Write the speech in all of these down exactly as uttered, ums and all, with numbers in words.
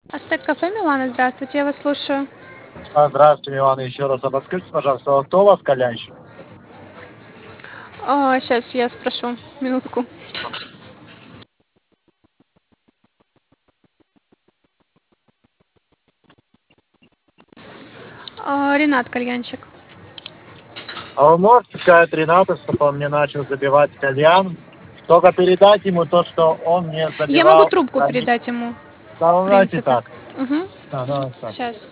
Астек кафе Милана, здравствуйте, я вас слушаю. А, Здравствуйте, Иван, еще раз. А подскажите, пожалуйста, кто у вас кальянщик? А, сейчас я спрошу, минутку. А, Ренат Кальянчик. А вы можете сказать Ренату, чтобы он мне начал забивать кальян? Только передать ему то, что он мне Я могу забивал. трубку Они- передать ему, Да, в ну, давайте принципе. так. Угу. Да, давайте так. Сейчас.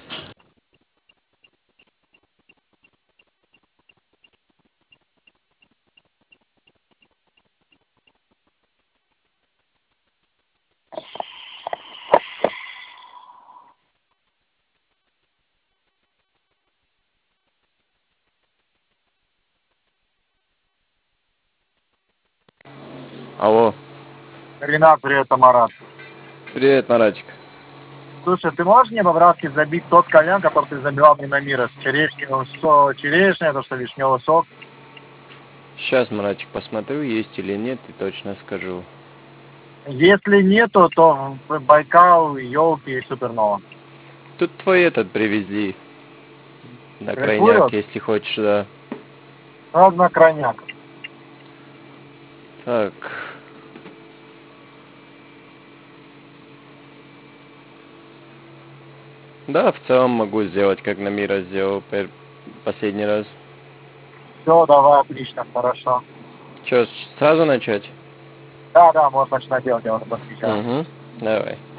Алло, Ренат, привет, это Марат. привет, Маратик. Слушай, ты можешь мне по-братски забить тот кальян, который ты забивал мне на мира? С черешневым со... черешня, то, что вишневый сок. Сейчас, Маратик, посмотрю, есть или нет, и точно скажу. Если нету, то Байкал, елки и Супернова. Тут твой этот привезли. На крайняк, Кайфует? если хочешь, да. Ладно, крайняк. Так. Да, в целом могу сделать, как на мира сделал пер- последний раз. Все, давай, отлично, хорошо. Че, сразу начать? Да, да, можно начинать делать, я вас подключаю. Угу, давай.